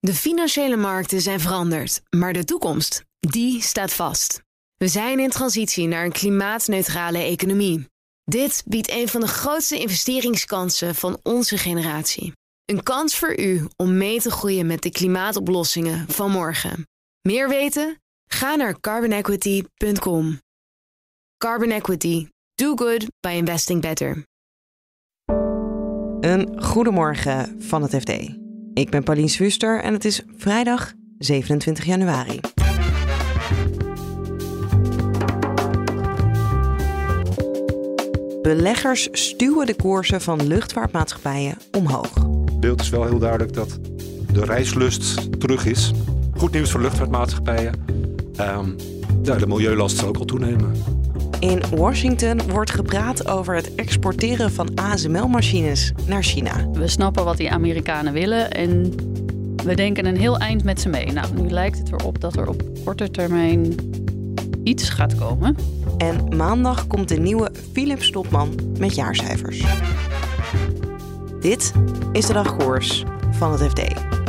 De financiële markten zijn veranderd, maar de toekomst, die staat vast. We zijn in transitie naar een klimaatneutrale economie. Dit biedt een van de grootste investeringskansen van onze generatie. Een kans voor u om mee te groeien met de klimaatoplossingen van morgen. Meer weten? Ga naar carbonequity.com. Carbon Equity. Do good by investing better. Een goedemorgen van het FD. Ik ben Paulien Swuster en het is vrijdag 27 januari. Beleggers stuwen de koersen van luchtvaartmaatschappijen omhoog. Het beeld is wel heel duidelijk dat de reislust terug is. Goed nieuws voor luchtvaartmaatschappijen. De milieulast zal ook al toenemen. In Washington wordt gepraat over het exporteren van ASML-machines naar China. We snappen wat die Amerikanen willen en we denken een heel eind met ze mee. Nou, nu lijkt het erop dat er op korte termijn iets gaat komen. En maandag komt de nieuwe Philips topman met jaarcijfers. Dit is de dagkoers van het FD.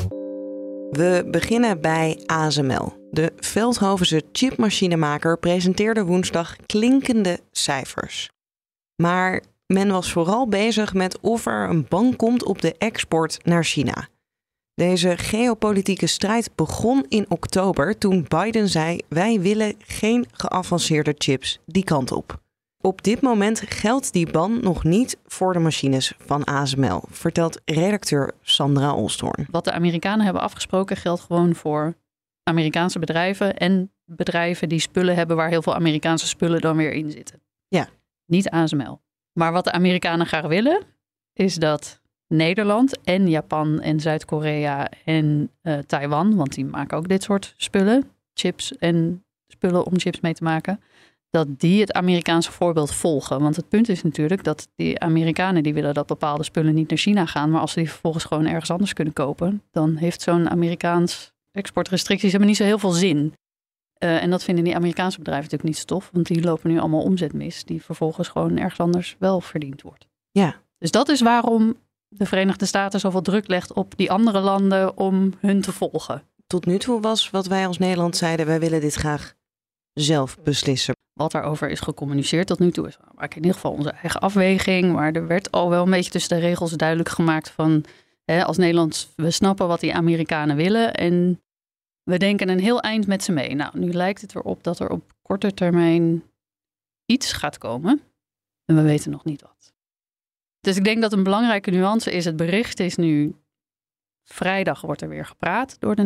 We beginnen bij ASML. De Veldhovense chipmachinemaker presenteerde woensdag klinkende cijfers. Maar men was vooral bezig met of er een ban komt op de export naar China. Deze geopolitieke strijd begon in oktober toen Biden zei: wij willen geen geavanceerde chips die kant op. Op dit moment geldt die ban nog niet voor de machines van ASML, vertelt redacteur Sandra Olsthoorn. Wat de Amerikanen hebben afgesproken geldt gewoon voor Amerikaanse bedrijven en bedrijven die spullen hebben waar heel veel Amerikaanse spullen dan weer in zitten. Ja. Niet ASML. Maar wat de Amerikanen graag willen is dat Nederland en Japan en Zuid-Korea en Taiwan, want die maken ook dit soort spullen, chips en spullen om chips mee te maken, dat die het Amerikaanse voorbeeld volgen. Want het punt is natuurlijk dat die Amerikanen die willen dat bepaalde spullen niet naar China gaan, maar als ze die vervolgens gewoon ergens anders kunnen kopen, dan heeft zo'n Amerikaans exportrestricties hebben niet zo heel veel zin. En dat vinden die Amerikaanse bedrijven natuurlijk niet stof, want die lopen nu allemaal omzet mis, die vervolgens gewoon ergens anders wel verdiend wordt. Ja. Dus dat is waarom de Verenigde Staten zoveel druk legt op die andere landen om hun te volgen. Tot nu toe was wat wij als Nederland zeiden: wij willen dit graag zelf beslissen. Wat daarover is gecommuniceerd tot nu toe is, we maken in ieder geval onze eigen afweging, maar er werd al wel een beetje tussen de regels duidelijk gemaakt van, als Nederland, we snappen wat die Amerikanen willen en we denken een heel eind met ze mee. Nou, nu lijkt het erop dat er op korte termijn iets gaat komen en we weten nog niet wat. Dus ik denk dat een belangrijke nuance is, het bericht is nu, vrijdag wordt er weer gepraat door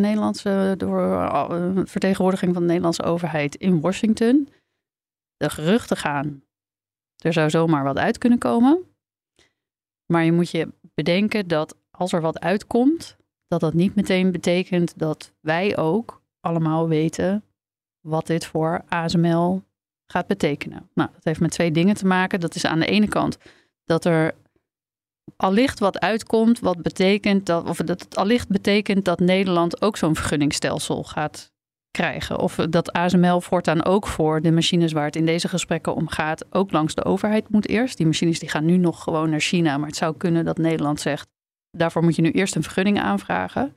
de vertegenwoordiging van de Nederlandse overheid in Washington. De geruchten gaan, er zou zomaar wat uit kunnen komen. Maar je moet je bedenken dat als er wat uitkomt, dat dat niet meteen betekent dat wij ook allemaal weten wat dit voor ASML gaat betekenen. Nou, dat heeft met twee dingen te maken. Dat is aan de ene kant dat er allicht wat uitkomt, wat betekent dat het allicht betekent dat Nederland ook zo'n vergunningsstelsel gaat krijgen. Of dat ASML voortaan ook voor de machines waar het in deze gesprekken om gaat, ook langs de overheid moet eerst. Die machines die gaan nu nog gewoon naar China, maar het zou kunnen dat Nederland zegt, daarvoor moet je nu eerst een vergunning aanvragen.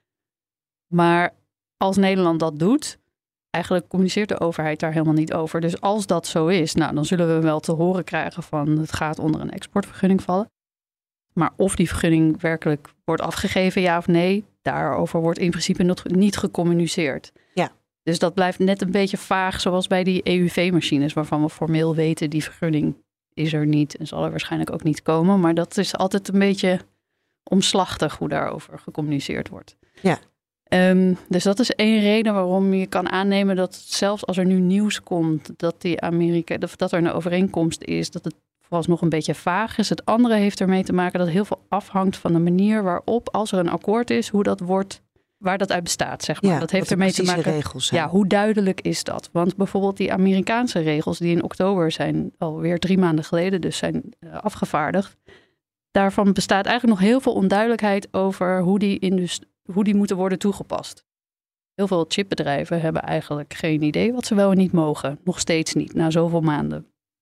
Maar als Nederland dat doet, eigenlijk communiceert de overheid daar helemaal niet over. Dus als dat zo is, nou, dan zullen we wel te horen krijgen van het gaat onder een exportvergunning vallen. Maar of die vergunning werkelijk wordt afgegeven, ja of nee, daarover wordt in principe nog niet gecommuniceerd. Ja. Dus dat blijft net een beetje vaag, zoals bij die EUV-machines, waarvan we formeel weten, die vergunning is er niet en zal er waarschijnlijk ook niet komen. Maar dat is altijd een beetje omslachtig hoe daarover gecommuniceerd wordt. Ja. Dus dat is één reden waarom je kan aannemen dat zelfs als er nu nieuws komt dat dat er een overeenkomst is, dat het vooralsnog een beetje vaag is. Het andere heeft ermee te maken dat heel veel afhangt van de manier waarop, als er een akkoord is, hoe dat wordt, waar dat uit bestaat, zeg maar. Ja, dat heeft ermee te maken. Regels zijn. Ja, hoe duidelijk is dat? Want bijvoorbeeld die Amerikaanse regels die in oktober zijn, alweer 3 maanden geleden dus zijn afgevaardigd. Daarvan bestaat eigenlijk nog heel veel onduidelijkheid over hoe die moeten worden toegepast. Heel veel chipbedrijven hebben eigenlijk geen idee wat ze wel en niet mogen. Nog steeds niet, na zoveel maanden.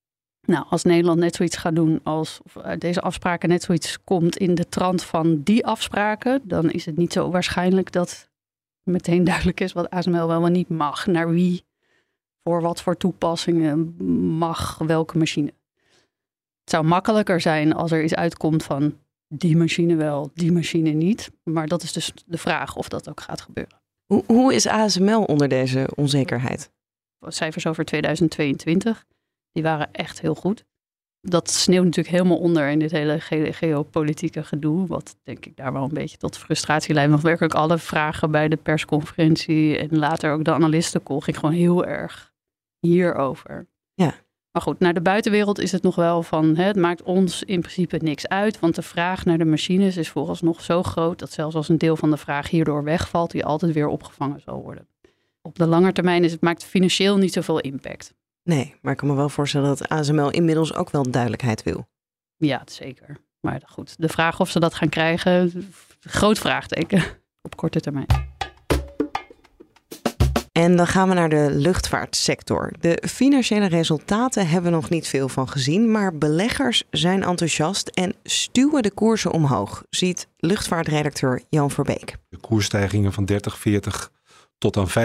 Nou, als Nederland net zoiets gaat doen of uit deze afspraken net zoiets komt in de trant van die afspraken, dan is het niet zo waarschijnlijk dat meteen duidelijk is wat ASML wel en niet mag. Naar wie, voor wat voor toepassingen mag welke machine. Het zou makkelijker zijn als er iets uitkomt van die machine wel, die machine niet. Maar dat is dus de vraag of dat ook gaat gebeuren. Hoe is ASML onder deze onzekerheid? Cijfers over 2022, die waren echt heel goed. Dat sneeuwt natuurlijk helemaal onder in dit hele geopolitieke gedoe. Wat denk ik daar wel een beetje tot frustratie leidt. Want werkelijk alle vragen bij de persconferentie en later ook de analistencall ging gewoon heel erg hierover. Ja. Maar goed, naar de buitenwereld is het nog wel van, het maakt ons in principe niks uit. Want de vraag naar de machines is vooralsnog zo groot dat zelfs als een deel van de vraag hierdoor wegvalt, die altijd weer opgevangen zal worden. Op de lange termijn maakt het financieel niet zoveel impact. Nee, maar ik kan me wel voorstellen dat ASML inmiddels ook wel duidelijkheid wil. Ja, zeker. Maar goed, de vraag of ze dat gaan krijgen, groot vraagteken op korte termijn. En dan gaan we naar de luchtvaartsector. De financiële resultaten hebben we nog niet veel van gezien, maar beleggers zijn enthousiast en stuwen de koersen omhoog, ziet luchtvaartredacteur Jan Verbeek. De koersstijgingen van 30, 40 tot aan 55%.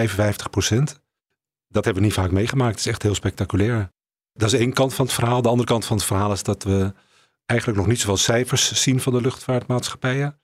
Dat hebben we niet vaak meegemaakt. Het is echt heel spectaculair. Dat is één kant van het verhaal. De andere kant van het verhaal is dat we eigenlijk nog niet zoveel cijfers zien van de luchtvaartmaatschappijen.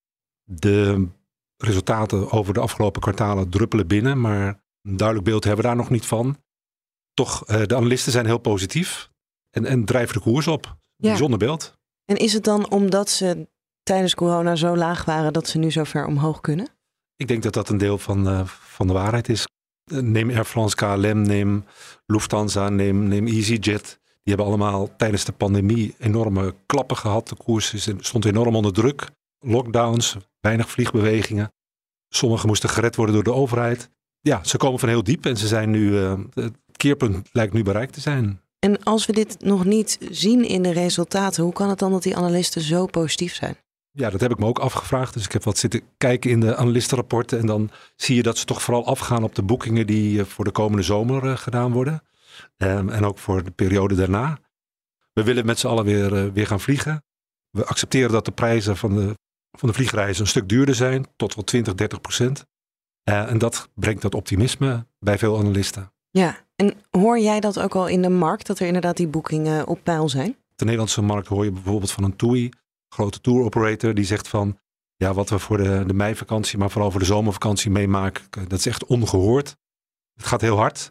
De resultaten over de afgelopen kwartalen druppelen binnen, maar een duidelijk beeld hebben we daar nog niet van. Toch, de analisten zijn heel positief en drijven de koers op. Ja. Bijzonder beeld. En is het dan omdat ze tijdens corona zo laag waren dat ze nu zo ver omhoog kunnen? Ik denk dat dat een deel van de waarheid is. Neem Air France, KLM, neem Lufthansa, neem EasyJet. Die hebben allemaal tijdens de pandemie enorme klappen gehad. De koers stond enorm onder druk. Lockdowns, weinig vliegbewegingen. Sommigen moesten gered worden door de overheid. Ja, ze komen van heel diep en ze zijn nu, het keerpunt lijkt nu bereikt te zijn. En als we dit nog niet zien in de resultaten, hoe kan het dan dat die analisten zo positief zijn? Ja, dat heb ik me ook afgevraagd. Dus ik heb wat zitten kijken in de analistenrapporten. En dan zie je dat ze toch vooral afgaan op de boekingen die voor de komende zomer gedaan worden. En ook voor de periode daarna. We willen met z'n allen weer gaan vliegen. We accepteren dat de prijzen van de vliegreizen een stuk duurder zijn. Tot wel 20-30%. En dat brengt dat optimisme bij veel analisten. Ja, en hoor jij dat ook al in de markt? Dat er inderdaad die boekingen op peil zijn? Op de Nederlandse markt hoor je bijvoorbeeld van een TUI, grote tour operator, die zegt van ja, wat we voor de meivakantie, maar vooral voor de zomervakantie meemaken, dat is echt ongehoord. Het gaat heel hard.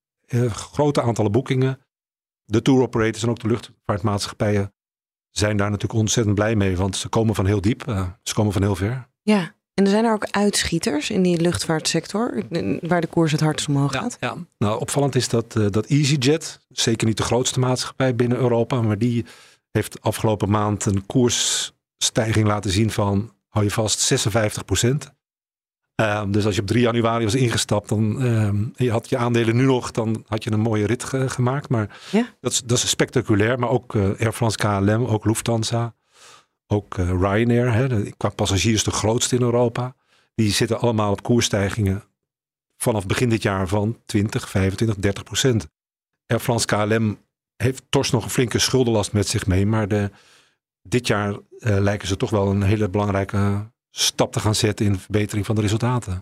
Grote aantallen boekingen. De tour operators en ook de luchtvaartmaatschappijen zijn daar natuurlijk ontzettend blij mee, want ze komen van heel diep, ze komen van heel ver. Ja, en er zijn er ook uitschieters in die luchtvaartsector, waar de koers het hardst omhoog gaat. Ja. Nou, opvallend is dat EasyJet, zeker niet de grootste maatschappij binnen Europa, maar die heeft afgelopen maand een koersstijging laten zien van, hou je vast, 56%. Dus als je op 3 januari was ingestapt, dan je had je aandelen nu nog, dan had je een mooie rit gemaakt. Maar ja, dat is spectaculair. Maar ook Air France, KLM, ook Lufthansa, ook Ryanair, qua passagiers de grootste in Europa. Die zitten allemaal op koersstijgingen vanaf begin dit jaar van 20, 25, 30%. Air France, KLM heeft toch nog een flinke schuldenlast met zich mee. Maar dit jaar lijken ze toch wel een hele belangrijke stap te gaan zetten in de verbetering van de resultaten.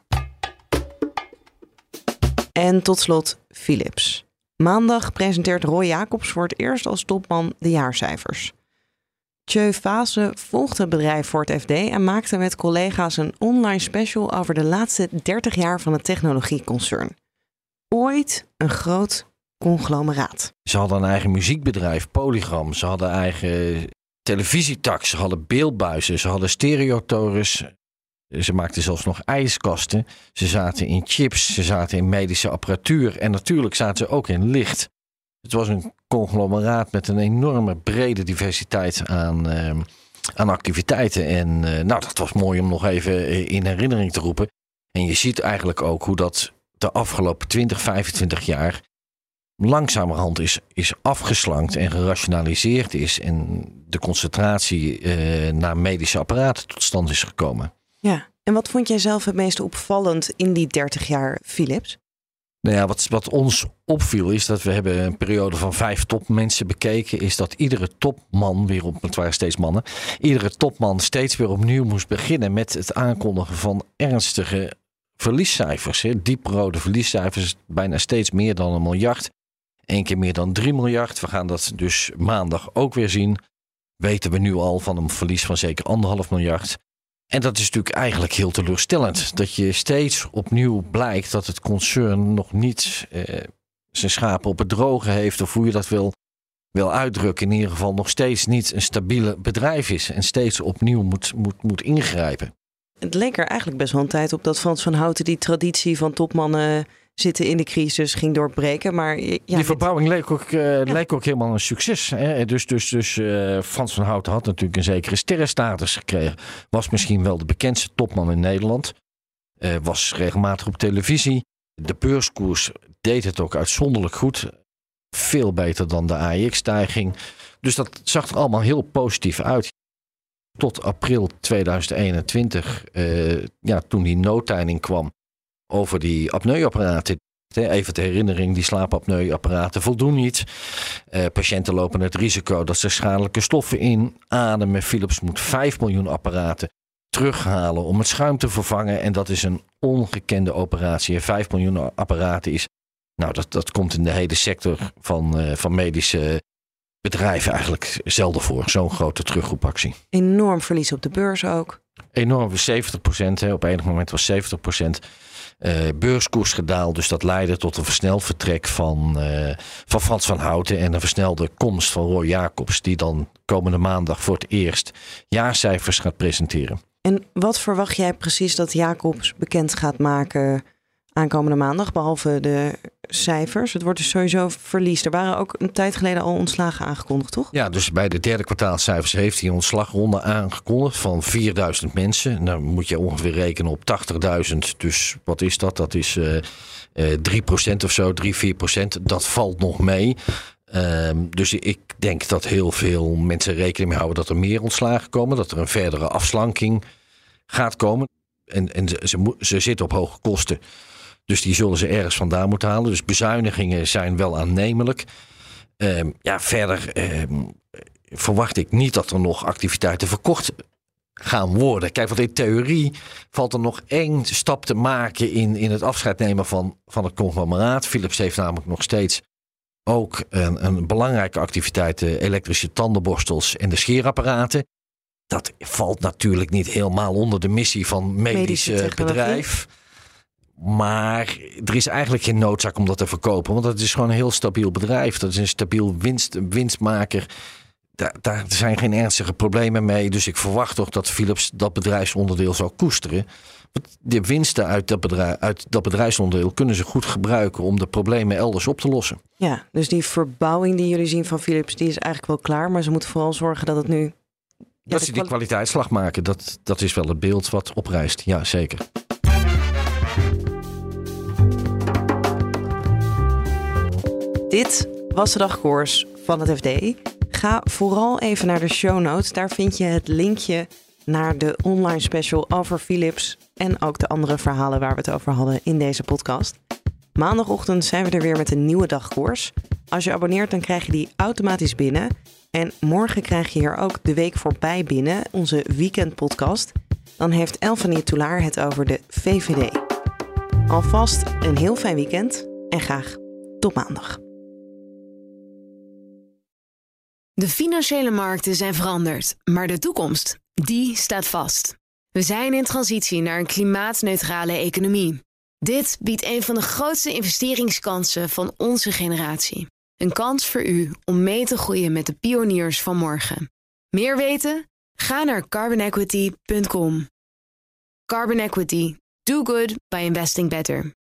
En tot slot Philips. Maandag presenteert Roy Jacobs voor het eerst als topman de jaarcijfers. Tjeu Vase volgt het bedrijf voor het FD en maakte met collega's een online special over de laatste 30 jaar van het technologieconcern. Ooit een groot conglomeraat. Ze hadden een eigen muziekbedrijf, Polygram. Ze hadden eigen televisietax, ze hadden beeldbuizen, ze hadden stereotorens. Ze maakten zelfs nog ijskasten. Ze zaten in chips, ze zaten in medische apparatuur en natuurlijk zaten ze ook in licht. Het was een conglomeraat met een enorme brede diversiteit aan activiteiten. En dat was mooi om nog even in herinnering te roepen. En je ziet eigenlijk ook hoe dat de afgelopen 20, 25 jaar langzamerhand is afgeslankt en gerationaliseerd is. En de concentratie naar medische apparaten tot stand is gekomen. Ja, en wat vond jij zelf het meest opvallend in die 30 jaar Philips? Nou ja, wat ons opviel is dat we hebben een periode van 5 topmensen bekeken. Is dat iedere topman weer het waren steeds mannen. Iedere topman steeds weer opnieuw moest beginnen met het aankondigen van ernstige verliescijfers. Dieprode verliescijfers, bijna steeds meer dan 1 miljard. 1 keer meer dan 3 miljard. We gaan dat dus maandag ook weer zien. Weten we nu al van een verlies van zeker 1,5 miljard. En dat is natuurlijk eigenlijk heel teleurstellend. Dat je steeds opnieuw blijkt dat het concern nog niet zijn schapen op het droge heeft. Of hoe je dat wil uitdrukken. In ieder geval nog steeds niet een stabiele bedrijf is. En steeds opnieuw moet ingrijpen. Het leek er eigenlijk best wel een tijd op dat Frans van Houten die traditie van topmannen zitten in de crisis ging doorbreken. Maar die verbouwing leek ook helemaal een succes. Hè? Dus Frans van Houten had natuurlijk een zekere sterrenstatus gekregen. Was misschien wel de bekendste topman in Nederland. Was regelmatig op televisie. De beurskoers deed het ook uitzonderlijk goed. Veel beter dan de AEX-stijging. Dus dat zag er allemaal heel positief uit. Tot april 2021, toen die noodtijning kwam over die apneuapparaten. Even ter herinnering, die slaapapneuapparaten voldoen niet. Patiënten lopen het risico dat ze schadelijke stoffen inademen. Philips moet 5 miljoen apparaten terughalen om het schuim te vervangen. En dat is een ongekende operatie. En 5 miljoen apparaten is, dat komt in de hele sector van medische bedrijven eigenlijk zelden voor. Zo'n grote terugroepactie. Enorm verlies op de beurs ook. Enorm, 70%. Op enig moment was 70% beurskoers gedaald. Dus dat leidde tot een versneld vertrek van Frans van Houten en een versnelde komst van Roy Jacobs, die dan komende maandag voor het eerst jaarcijfers gaat presenteren. En wat verwacht jij precies dat Jacobs bekend gaat maken aankomende maandag, behalve de cijfers? Het wordt dus sowieso verlies. Er waren ook een tijd geleden al ontslagen aangekondigd, toch? Ja, dus bij de derde kwartaalcijfers heeft hij een ontslagronde aangekondigd van 4000 mensen. Nou moet je ongeveer rekenen op 80.000. Dus wat is dat? Dat is 3% of zo, 3-4%. Dat valt nog mee. Dus ik denk dat heel veel mensen rekening mee houden dat er meer ontslagen komen. Dat er een verdere afslanking gaat komen. En ze zitten op hoge kosten. Dus die zullen ze ergens vandaan moeten halen. Dus bezuinigingen zijn wel aannemelijk. Verder verwacht ik niet dat er nog activiteiten verkocht gaan worden. Kijk, want in theorie valt er nog 1 stap te maken in het afscheid nemen van het conglomeraat. Philips heeft namelijk nog steeds ook een belangrijke activiteit, de elektrische tandenborstels en de scheerapparaten. Dat valt natuurlijk niet helemaal onder de missie van medische bedrijf. Maar er is eigenlijk geen noodzaak om dat te verkopen. Want dat is gewoon een heel stabiel bedrijf. Dat is een stabiel winstmaker. Daar zijn geen ernstige problemen mee. Dus ik verwacht toch dat Philips dat bedrijfsonderdeel zal koesteren. Want de winsten uit dat bedrijfsonderdeel kunnen ze goed gebruiken om de problemen elders op te lossen. Ja, dus die verbouwing die jullie zien van Philips, die is eigenlijk wel klaar. Maar ze moeten vooral zorgen dat het nu... Dat ze die kwaliteitsslag maken. Dat is wel het beeld wat oprijst. Ja, zeker. Dit was de dagkoers van het FD. Ga vooral even naar de show notes. Daar vind je het linkje naar de online special over Philips en ook de andere verhalen waar we het over hadden in deze podcast. Maandagochtend zijn we er weer met een nieuwe dagkoers. Als je abonneert, dan krijg je die automatisch binnen. En morgen krijg je hier ook de week voorbij binnen, onze weekendpodcast. Dan heeft Elfanie Toulaar het over de VVD. Alvast een heel fijn weekend en graag tot maandag. De financiële markten zijn veranderd, maar de toekomst, die staat vast. We zijn in transitie naar een klimaatneutrale economie. Dit biedt een van de grootste investeringskansen van onze generatie. Een kans voor u om mee te groeien met de pioniers van morgen. Meer weten? Ga naar carbonequity.com. Carbon Equity. Do good by investing better.